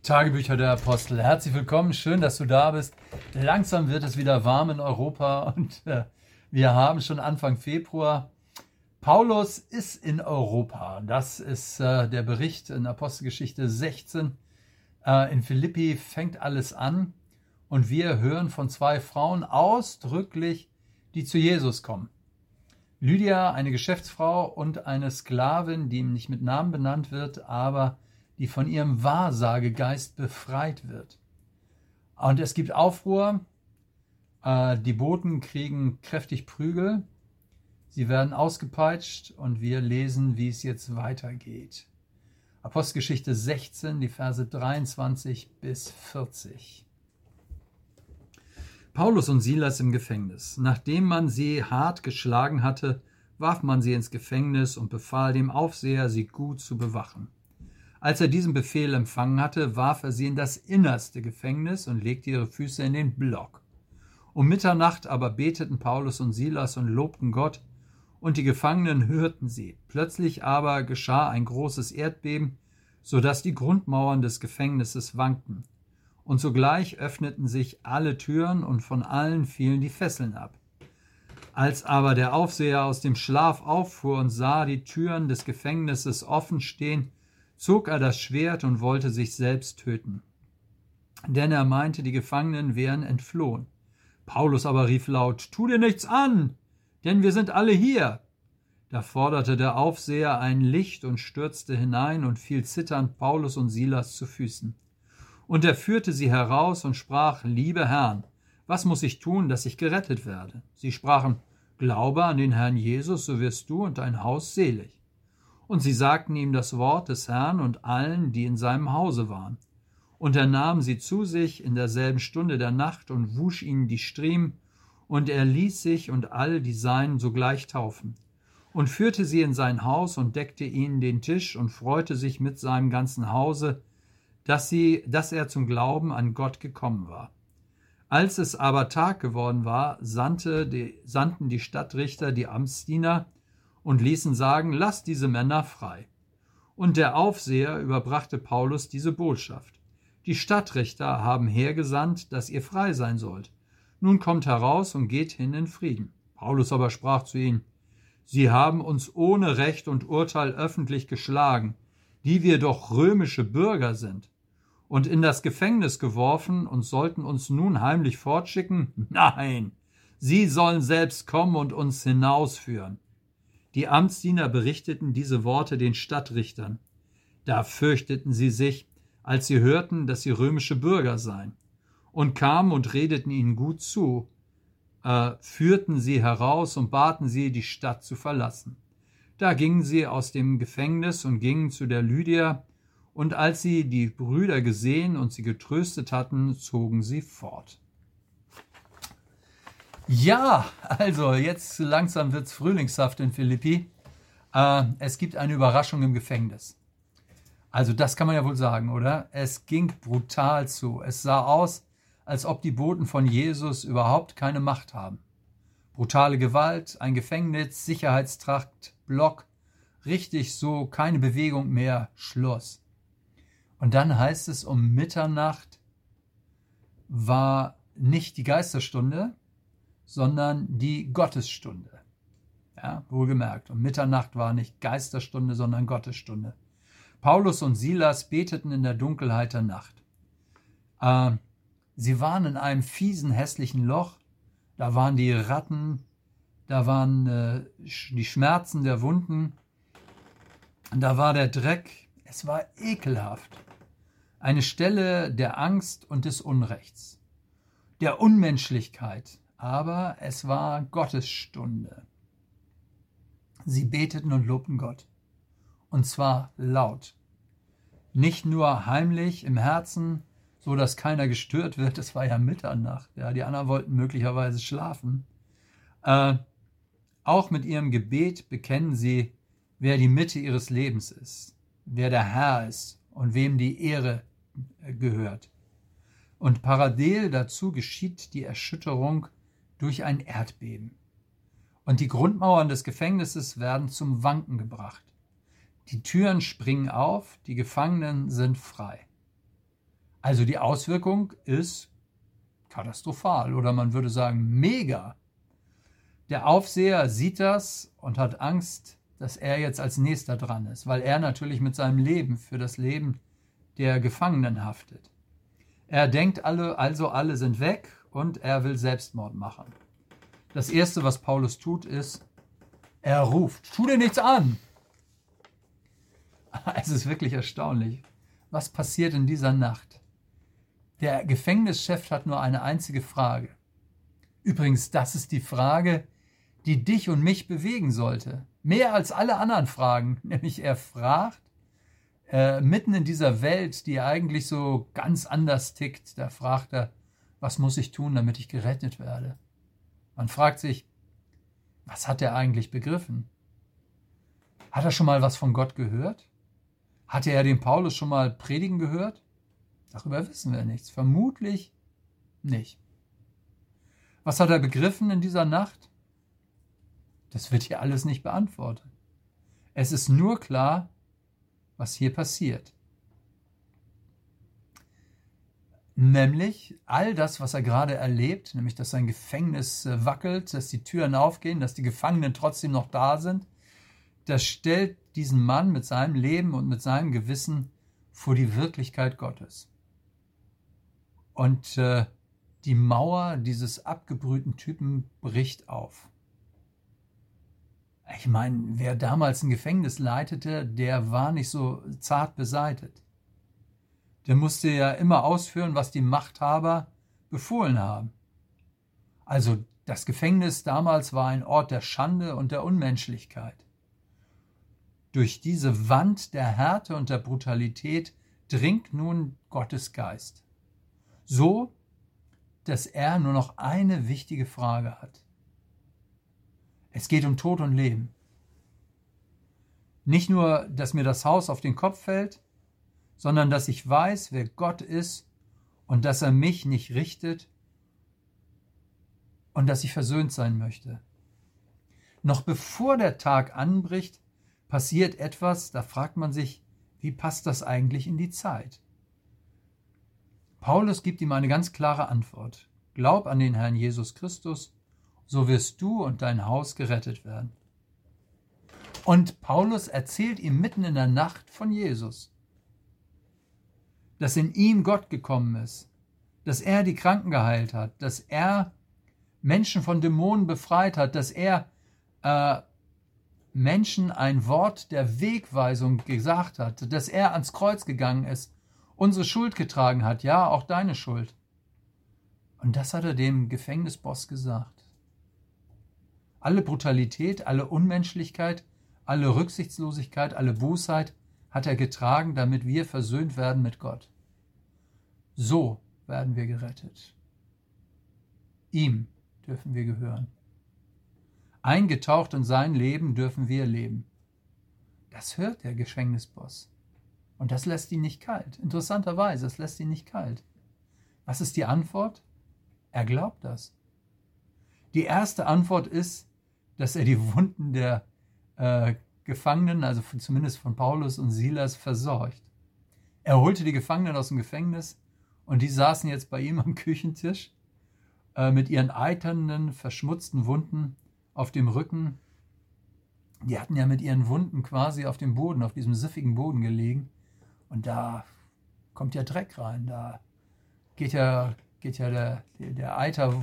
Tagebücher der Apostel. Herzlich willkommen, schön, dass du da bist. Langsam wird es wieder warm in Europa und wir haben schon Anfang Februar. Paulus ist in Europa. Das ist der Bericht in Apostelgeschichte 16. In Philippi fängt alles an und wir hören von zwei Frauen ausdrücklich, die zu Jesus kommen. Lydia, eine Geschäftsfrau, und eine Sklavin, die ihm nicht mit Namen benannt wird, aber die von ihrem Wahrsagegeist befreit wird. Und es gibt Aufruhr, die Boten kriegen kräftig Prügel, sie werden ausgepeitscht und wir lesen, wie es jetzt weitergeht. Apostelgeschichte 16, die Verse 23 bis 40. Paulus und Silas im Gefängnis. Nachdem man sie hart geschlagen hatte, warf man sie ins Gefängnis und befahl dem Aufseher, sie gut zu bewachen. Als er diesen Befehl empfangen hatte, warf er sie in das innerste Gefängnis und legte ihre Füße in den Block. Um Mitternacht aber beteten Paulus und Silas und lobten Gott, und die Gefangenen hörten sie. Plötzlich aber geschah ein großes Erdbeben, so dass die Grundmauern des Gefängnisses wankten. Und sogleich öffneten sich alle Türen und von allen fielen die Fesseln ab. Als aber der Aufseher aus dem Schlaf auffuhr und sah die Türen des Gefängnisses offen stehen, zog er das Schwert und wollte sich selbst töten. Denn er meinte, die Gefangenen wären entflohen. Paulus aber rief laut: Tu dir nichts an, denn wir sind alle hier. Da forderte der Aufseher ein Licht und stürzte hinein und fiel zitternd Paulus und Silas zu Füßen. Und er führte sie heraus und sprach: Liebe Herrn, was muss ich tun, dass ich gerettet werde? Sie sprachen: Glaube an den Herrn Jesus, so wirst du und dein Haus selig. Und sie sagten ihm das Wort des Herrn und allen, die in seinem Hause waren. Und er nahm sie zu sich in derselben Stunde der Nacht und wusch ihnen die Striemen, und er ließ sich und all die Seinen sogleich taufen. Und führte sie in sein Haus und deckte ihnen den Tisch und freute sich mit seinem ganzen Hause, dass er zum Glauben an Gott gekommen war. Als es aber Tag geworden war, sandten die Stadtrichter die Amtsdiener und ließen sagen: Lasst diese Männer frei. Und der Aufseher überbrachte Paulus diese Botschaft: Die Stadtrichter haben hergesandt, dass ihr frei sein sollt. Nun kommt heraus und geht hin in Frieden. Paulus aber sprach zu ihnen: Sie haben uns ohne Recht und Urteil öffentlich geschlagen, die wir doch römische Bürger sind, und in das Gefängnis geworfen und sollten uns nun heimlich fortschicken? Nein, sie sollen selbst kommen und uns hinausführen. Die Amtsdiener berichteten diese Worte den Stadtrichtern. Da fürchteten sie sich, als sie hörten, dass sie römische Bürger seien, und kamen und redeten ihnen gut zu, führten sie heraus und baten sie, die Stadt zu verlassen. Da gingen sie aus dem Gefängnis und gingen zu der Lydia, und als sie die Brüder gesehen und sie getröstet hatten, zogen sie fort. Ja, also jetzt langsam wird's frühlingshaft in Philippi. Es gibt eine Überraschung im Gefängnis. Also das kann man ja wohl sagen, oder? Es ging brutal zu. Es sah aus, als ob die Boten von Jesus überhaupt keine Macht haben. Brutale Gewalt, ein Gefängnis, Sicherheitstrakt, Block, richtig so, keine Bewegung mehr, Schluss. Und dann heißt es, um Mitternacht war nicht die Geisterstunde, sondern die Gottesstunde. Ja, wohlgemerkt. Um Mitternacht war nicht Geisterstunde, sondern Gottesstunde. Paulus und Silas beteten in der Dunkelheit der Nacht. Sie waren in einem fiesen, hässlichen Loch. Da waren die Ratten, da waren die Schmerzen der Wunden, da war der Dreck. Es war ekelhaft. Eine Stelle der Angst und des Unrechts, der Unmenschlichkeit. Aber es war Gottes Stunde. Sie beteten und lobten Gott. Und zwar laut. Nicht nur heimlich im Herzen, so dass keiner gestört wird. Es war ja Mitternacht. Ja, die anderen wollten möglicherweise schlafen. Auch mit ihrem Gebet bekennen sie, wer die Mitte ihres Lebens ist, wer der Herr ist und wem die Ehre gehört. Und parallel dazu geschieht die Erschütterung durch ein Erdbeben. Und die Grundmauern des Gefängnisses werden zum Wanken gebracht. Die Türen springen auf, die Gefangenen sind frei. Also die Auswirkung ist katastrophal oder man würde sagen mega. Der Aufseher sieht das und hat Angst, dass er jetzt als Nächster dran ist, weil er natürlich mit seinem Leben für das Leben der Gefangenen haftet. Er denkt, alle sind weg und er will Selbstmord machen. Das Erste, was Paulus tut, ist, er ruft, tu dir nichts an. Es ist wirklich erstaunlich, was passiert in dieser Nacht. Der Gefängnischef hat nur eine einzige Frage. Übrigens, das ist die Frage, die dich und mich bewegen sollte. Mehr als alle anderen Fragen. Nämlich er fragt, mitten in dieser Welt, die eigentlich so ganz anders tickt, da fragt er, was muss ich tun, damit ich gerettet werde? Man fragt sich, was hat er eigentlich begriffen? Hat er schon mal was von Gott gehört? Hatte er den Paulus schon mal predigen gehört? Darüber wissen wir nichts. Vermutlich nicht. Was hat er begriffen in dieser Nacht? Das wird hier alles nicht beantwortet. Es ist nur klar, was hier passiert. Nämlich all das, was er gerade erlebt, nämlich dass sein Gefängnis wackelt, dass die Türen aufgehen, dass die Gefangenen trotzdem noch da sind, das stellt diesen Mann mit seinem Leben und mit seinem Gewissen vor die Wirklichkeit Gottes. Und die Mauer dieses abgebrühten Typen bricht auf. Ich meine, wer damals ein Gefängnis leitete, der war nicht so zart beseitet. Der musste ja immer ausführen, was die Machthaber befohlen haben. Also das Gefängnis damals war ein Ort der Schande und der Unmenschlichkeit. Durch diese Wand der Härte und der Brutalität dringt nun Gottes Geist. So, dass er nur noch eine wichtige Frage hat. Es geht um Tod und Leben. Nicht nur, dass mir das Haus auf den Kopf fällt, sondern dass ich weiß, wer Gott ist und dass er mich nicht richtet und dass ich versöhnt sein möchte. Noch bevor der Tag anbricht, passiert etwas, da fragt man sich, wie passt das eigentlich in die Zeit? Paulus gibt ihm eine ganz klare Antwort. Glaub an den Herrn Jesus Christus, so wirst du und dein Haus gerettet werden. Und Paulus erzählt ihm mitten in der Nacht von Jesus, dass in ihm Gott gekommen ist, dass er die Kranken geheilt hat, dass er Menschen von Dämonen befreit hat, dass er Menschen ein Wort der Wegweisung gesagt hat, dass er ans Kreuz gegangen ist, unsere Schuld getragen hat, ja, auch deine Schuld. Und das hat er dem Gefängnisboss gesagt. Alle Brutalität, alle Unmenschlichkeit, alle Rücksichtslosigkeit, alle Bosheit hat er getragen, damit wir versöhnt werden mit Gott. So werden wir gerettet. Ihm dürfen wir gehören. Eingetaucht in sein Leben dürfen wir leben. Das hört der Gefängnisboss. Und das lässt ihn nicht kalt. Interessanterweise, es lässt ihn nicht kalt. Was ist die Antwort? Er glaubt das. Die erste Antwort ist, dass er die Wunden der Gefangenen, also zumindest von Paulus und Silas, versorgt. Er holte die Gefangenen aus dem Gefängnis und die saßen jetzt bei ihm am Küchentisch mit ihren eiternden, verschmutzten Wunden auf dem Rücken. Die hatten ja mit ihren Wunden quasi auf dem Boden, auf diesem siffigen Boden gelegen. Und da kommt ja Dreck rein, da geht ja der Eiter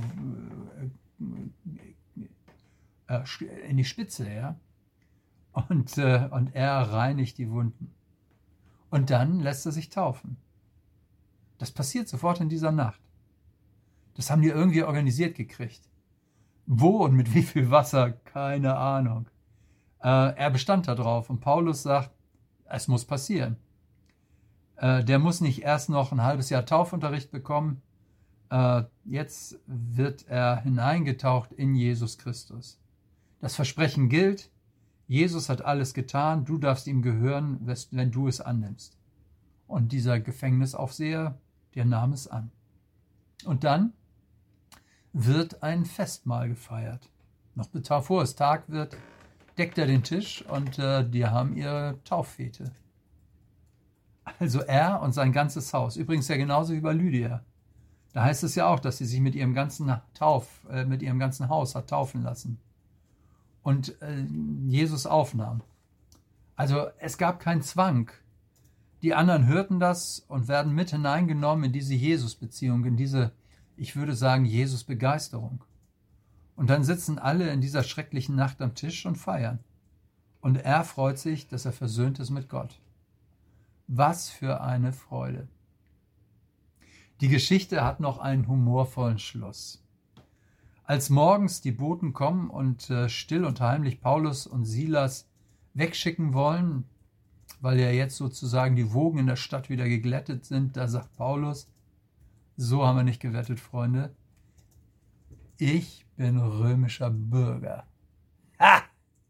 in die Spitze, ja. Und er reinigt die Wunden. Und dann lässt er sich taufen. Das passiert sofort in dieser Nacht. Das haben die irgendwie organisiert gekriegt. Wo und mit wie viel Wasser, keine Ahnung. Er bestand da drauf und Paulus sagt, es muss passieren. Der muss nicht erst noch ein halbes Jahr Taufunterricht bekommen. Jetzt wird er hineingetaucht in Jesus Christus. Das Versprechen gilt, Jesus hat alles getan, du darfst ihm gehören, wenn du es annimmst. Und dieser Gefängnisaufseher, der nahm es an. Und dann wird ein Festmahl gefeiert. Noch bevor es Tag wird, deckt er den Tisch und die haben ihre Tauffete. Also er und sein ganzes Haus. Übrigens ja genauso wie bei Lydia. Da heißt es ja auch, dass sie sich mit ihrem ganzen Haus hat taufen lassen und Jesus aufnahm. Also es gab keinen Zwang. Die anderen hörten das und werden mit hineingenommen in diese Jesus-Beziehung, in diese, ich würde sagen, Jesus-Begeisterung. Und dann sitzen alle in dieser schrecklichen Nacht am Tisch und feiern. Und er freut sich, dass er versöhnt ist mit Gott. Was für eine Freude. Die Geschichte hat noch einen humorvollen Schluss. Als morgens die Boten kommen und still und heimlich Paulus und Silas wegschicken wollen, weil ja jetzt sozusagen die Wogen in der Stadt wieder geglättet sind, da sagt Paulus, so haben wir nicht gewettet, Freunde. Ich bin römischer Bürger. Ha!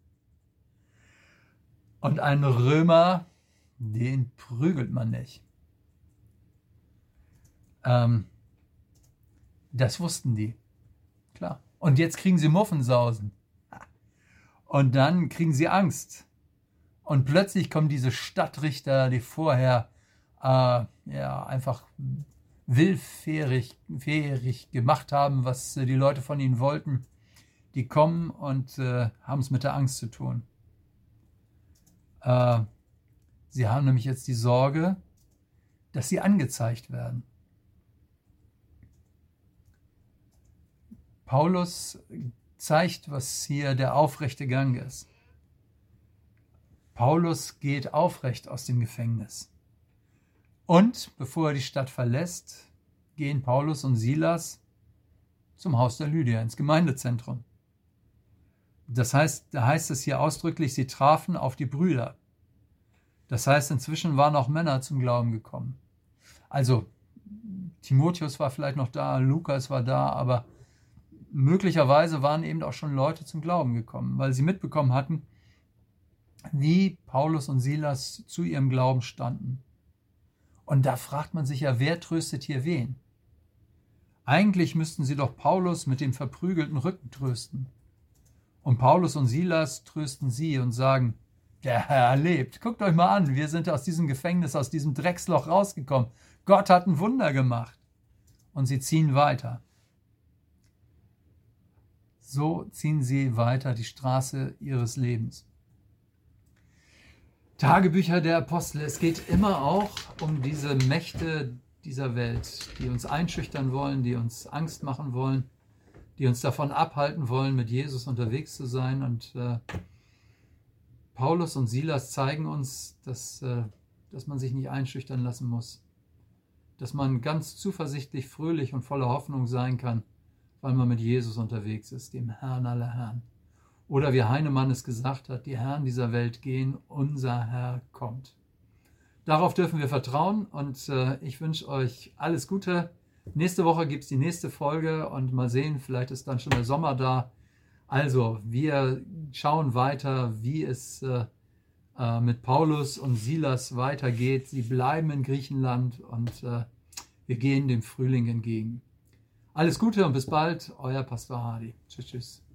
Und einen Römer, den prügelt man nicht. Das wussten die. Klar. Und jetzt kriegen sie Muffensausen. Und dann kriegen sie Angst. Und plötzlich kommen diese Stadtrichter, die vorher einfach willfährig gemacht haben, was die Leute von ihnen wollten. Die kommen und haben es mit der Angst zu tun. Sie haben nämlich jetzt die Sorge, dass sie angezeigt werden. Paulus zeigt, was hier der aufrechte Gang ist. Paulus geht aufrecht aus dem Gefängnis. Und bevor er die Stadt verlässt, gehen Paulus und Silas zum Haus der Lydia, ins Gemeindezentrum. Das heißt, da heißt es hier ausdrücklich, sie trafen auf die Brüder. Das heißt, inzwischen waren auch Männer zum Glauben gekommen. Also Timotheus war vielleicht noch da, Lukas war da, aber möglicherweise waren eben auch schon Leute zum Glauben gekommen, weil sie mitbekommen hatten, wie Paulus und Silas zu ihrem Glauben standen. Und da fragt man sich ja, wer tröstet hier wen? Eigentlich müssten sie doch Paulus mit dem verprügelten Rücken trösten. Und Paulus und Silas trösten sie und sagen, der Herr lebt. Guckt euch mal an, wir sind aus diesem Gefängnis, aus diesem Drecksloch rausgekommen. Gott hat ein Wunder gemacht. Und sie ziehen weiter. So ziehen sie weiter die Straße ihres Lebens. Tagebücher der Apostel. Es geht immer auch um diese Mächte dieser Welt, die uns einschüchtern wollen, die uns Angst machen wollen, die uns davon abhalten wollen, mit Jesus unterwegs zu sein. Und Paulus und Silas zeigen uns, dass man sich nicht einschüchtern lassen muss, dass man ganz zuversichtlich, fröhlich und voller Hoffnung sein kann, weil man mit Jesus unterwegs ist, dem Herrn aller Herren. Oder wie Heinemann es gesagt hat, die Herren dieser Welt gehen, unser Herr kommt. Darauf dürfen wir vertrauen und ich wünsche euch alles Gute. Nächste Woche gibt es die nächste Folge und mal sehen, vielleicht ist dann schon der Sommer da. Also, wir schauen weiter, wie es mit Paulus und Silas weitergeht. Sie bleiben in Griechenland und wir gehen dem Frühling entgegen. Alles Gute und bis bald, euer Pastor Hardy. Tschüss, tschüss.